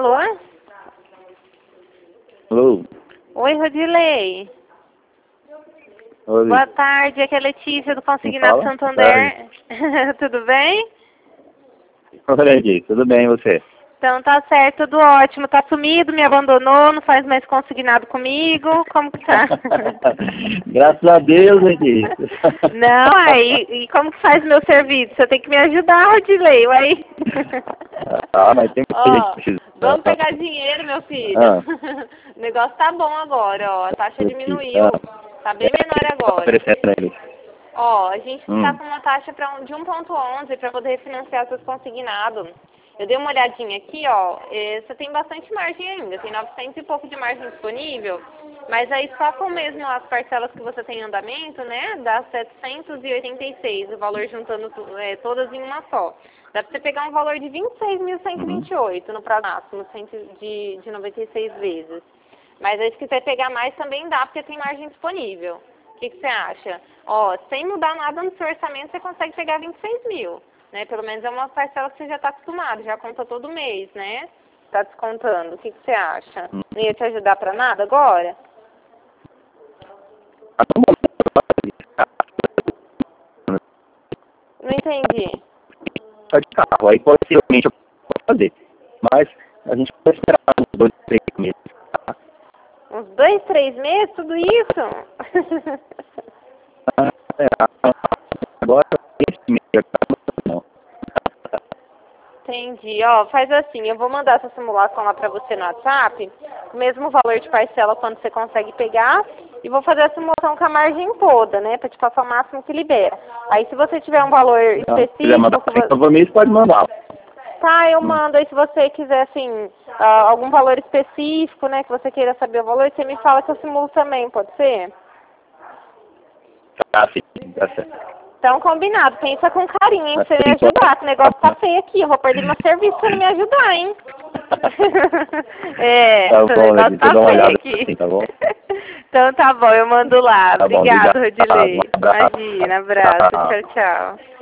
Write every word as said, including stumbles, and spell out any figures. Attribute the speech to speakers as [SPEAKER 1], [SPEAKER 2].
[SPEAKER 1] Alô?
[SPEAKER 2] Alô?
[SPEAKER 1] Oi, Rodilei.
[SPEAKER 2] Oi.
[SPEAKER 1] Boa tarde, aqui é a Letícia do Consignado Santander. Tudo bem?
[SPEAKER 2] Olha aqui, tudo bem e você?
[SPEAKER 1] Então tá certo, tudo ótimo. Tá sumido, me abandonou, não faz mais consignado comigo. Como que tá?
[SPEAKER 2] Graças a Deus, Letícia.
[SPEAKER 1] Não, aí, e como que faz meu serviço? Você tem que me ajudar, Rodilei, ué.
[SPEAKER 2] Ah, mas tem
[SPEAKER 1] Ó,
[SPEAKER 2] muita gente precisando.
[SPEAKER 1] vamos pegar dinheiro, meu filho.
[SPEAKER 2] Ah.
[SPEAKER 1] O negócio tá bom agora, ó. A taxa diminuiu.
[SPEAKER 2] Ah.
[SPEAKER 1] Tá bem menor agora.
[SPEAKER 2] Oferecendo eles.
[SPEAKER 1] Ó, a gente
[SPEAKER 2] Hum.
[SPEAKER 1] tá com uma taxa pra um, de um ponto onze para poder refinanciar seus consignados. Eu dei uma olhadinha aqui, ó. eh, Você tem bastante margem ainda. Tem novecentos e pouco de margem disponível. Mas aí só com mesmo as parcelas que você tem em andamento, né? Dá setecentos e oitenta e seis. O valor juntando tu- eh, todas em uma só. Dá pra você pegar um valor de vinte e seis mil cento e vinte e oito no prazo máximo, cento de, de noventa e seis vezes. Mas aí se quiser pegar mais também dá, porque tem margem disponível. O que, que você acha? Ó, sem mudar nada no seu orçamento, você consegue pegar vinte e seis mil. Né? Pelo menos é uma parcela que você já está acostumado, já conta todo mês, né? Está descontando. O que, que você acha? Não ia te ajudar para nada agora? Não entendi.
[SPEAKER 2] Só de carro, aí possivelmente eu posso fazer. Mas a gente pode esperar uns dois, três meses. Tá?
[SPEAKER 1] Uns dois, três meses, tudo isso?
[SPEAKER 2] Ah, é, agora, esse mês, não.
[SPEAKER 1] Entendi. Ó, faz assim, eu vou mandar essa simulação lá pra você no WhatsApp, com o mesmo valor de parcela quando você consegue pegar, e vou fazer a simulação com a margem toda, né, pra te passar o máximo que libera. Aí se você tiver um valor
[SPEAKER 2] Não, se quiser mandar
[SPEAKER 1] específico...
[SPEAKER 2] sem compromisso, pode mandar.
[SPEAKER 1] Tá, eu
[SPEAKER 2] Hum.
[SPEAKER 1] mando. Aí se você quiser, assim, ah, algum valor específico, né, que você queira saber o valor, você me fala que eu simulo também, pode ser?
[SPEAKER 2] Tá, sim, tá certo.
[SPEAKER 1] Então, combinado. Pensa com carinho, hein, pra você me
[SPEAKER 2] Mas, por enquanto,
[SPEAKER 1] ajudar, que o negócio tá feio aqui. Eu vou perder meu serviço pra não me ajudar, hein? É,
[SPEAKER 2] tá
[SPEAKER 1] o
[SPEAKER 2] bom,
[SPEAKER 1] negócio
[SPEAKER 2] Letícia,
[SPEAKER 1] tá
[SPEAKER 2] dá uma
[SPEAKER 1] feio
[SPEAKER 2] olhada
[SPEAKER 1] aqui.
[SPEAKER 2] assim, tá bom?
[SPEAKER 1] Então tá bom, eu mando lá.
[SPEAKER 2] Tá bom,
[SPEAKER 1] Obrigado,
[SPEAKER 2] obrigado.
[SPEAKER 1] Rodilei.
[SPEAKER 2] Um abraço.
[SPEAKER 1] Imagina, abraço.
[SPEAKER 2] Tchau.
[SPEAKER 1] Tchau, tchau.